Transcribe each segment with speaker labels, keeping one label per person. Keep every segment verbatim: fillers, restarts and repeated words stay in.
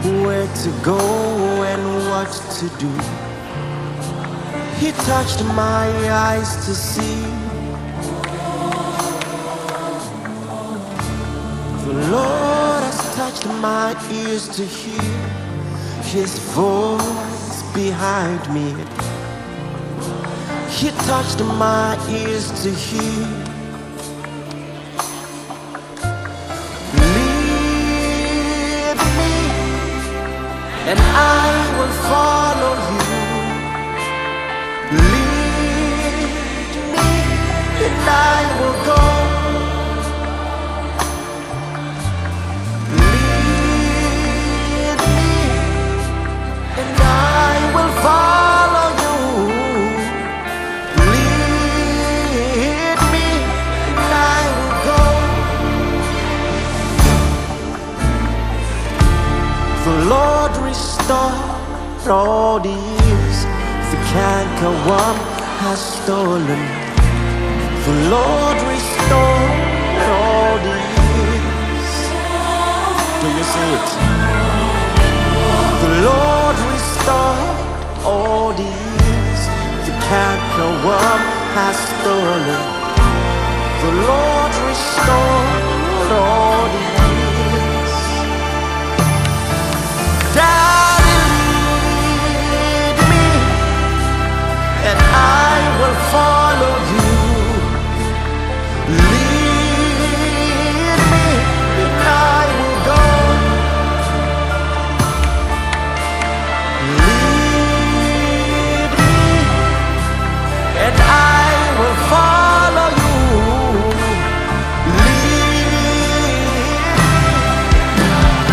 Speaker 1: where to go and what to do. He touched my eyes to see. The Lord has touched my ears to hear His voice behind me. He touched my ears to hear. Lead me, and I will follow you. Lead me, and I will go. Lead me, and I will follow you. Lead me, and I will go. The Lord restored all the years the cankerworm has stolen. The Lord restored all the years. Do you see it? The Lord restored all the years the cankerworm has stolen. The Lord restored all the years. Daddy, lead me, and I will follow you. Lead me, and I will go. Lead me, and I will follow you. Lead me.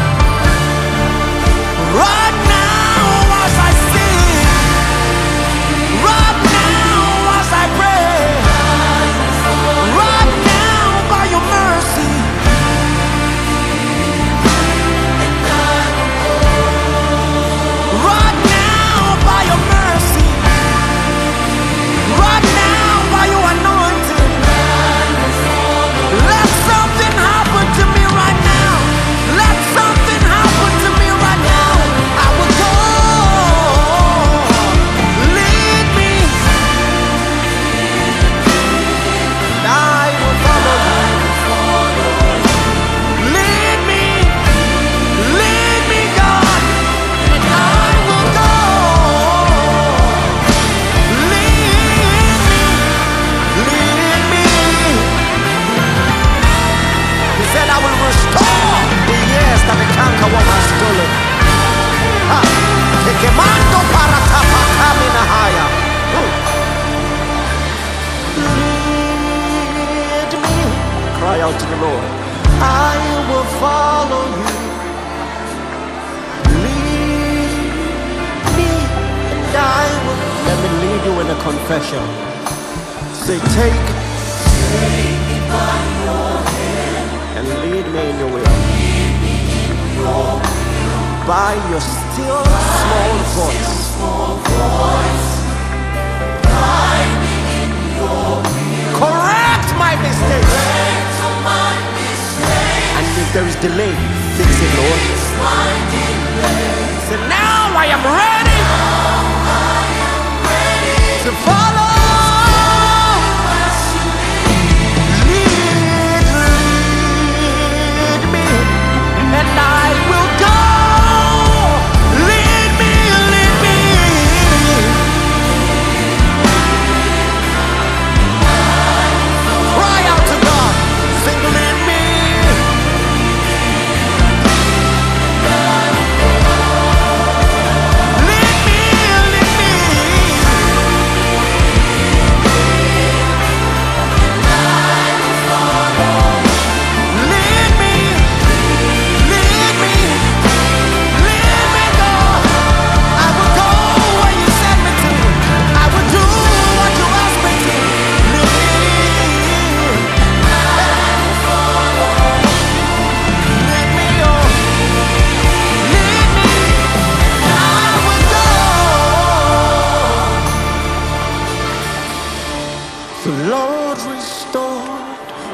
Speaker 1: Right now as I sing, right now as I pray, right now by your mercy, right now by your mercy, right now by your anointing. Let something happen to me right now. Let something happen to me right now. I will go. Lead me, and I will follow you. Lead me, lead me, God, and I will go. Lead me, lead me. He said, I will restore the years that the cankerworm has stolen. Ha! Tekemando parakapakami nahaya. Lead me. Cry out to the Lord. I will follow you. Lead me, and I will. Let me lead you in a confession. Say, take and lead me in your will. By your still small voice. Correct my mistakes. And if there is delay, fix it, Lord. So now I am ready to follow. Lead, lead me, and I will go. Lead me, lead me. Cry out to God. Sing, lead me. Lead me, lead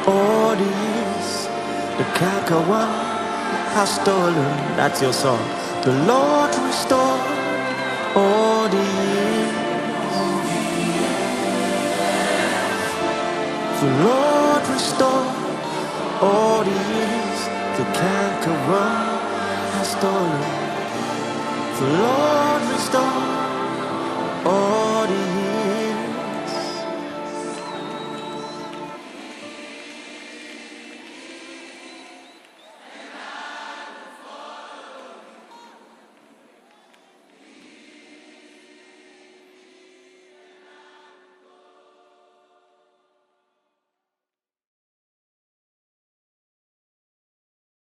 Speaker 1: The cankerworm has stolen. That's your song. The Lord restore all the years. The Lord restore all the years the cankerworm has stolen. The Lord restore all